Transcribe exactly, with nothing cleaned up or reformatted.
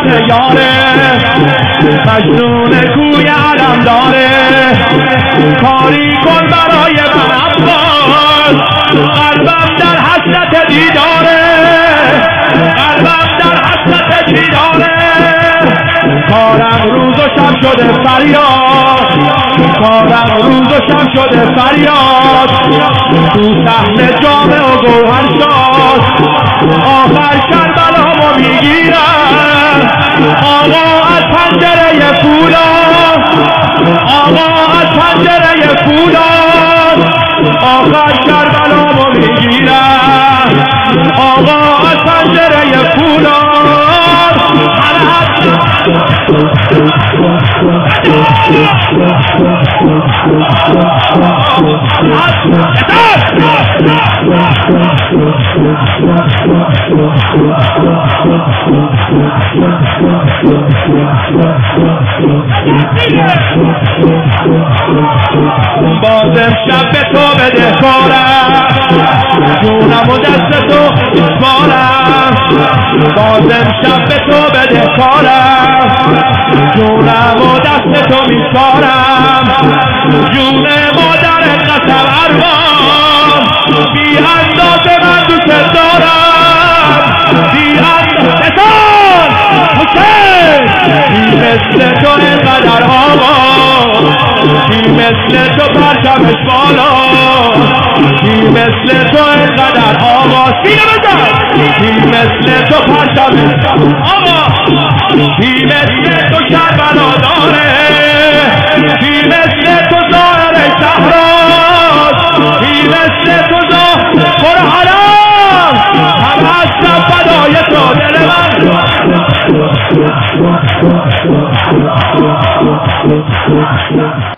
عشق یاره مجنون کوی علم داره کاری کن برای من عباس قلبم در حسرت دیداره قلبم در حسرت دیداره کارم روز و شب شده فریاد کارم روز و شب شده فریاد تو صحن جامع و گوهر شاد آخر کربلامو میگیرم آقا از پنجره فولاد آقا از پنجره فولاد آخر کربلامو میگیرم آقا از پنجره فولاد بازم شب به تو بده کارم جونم و دست تو میسپارم بازم شب به تو بده کارم جونم و دست تو میسپارم جون مادر قسم ارمان بی اندازه من دوست دارم بی اندازه بسان حسین بی مثل تو اینقدر آقا بی مثل تو پرچمش بالا بی مثل تو اینقدر آقا سینه بزن بی مثل تو پرچمش آقا بی مثل تو کربلا داره بی مثل تو ظاهر صحراست بی مثل تو ظاهر قرآنم هم هستم فدای تو دل من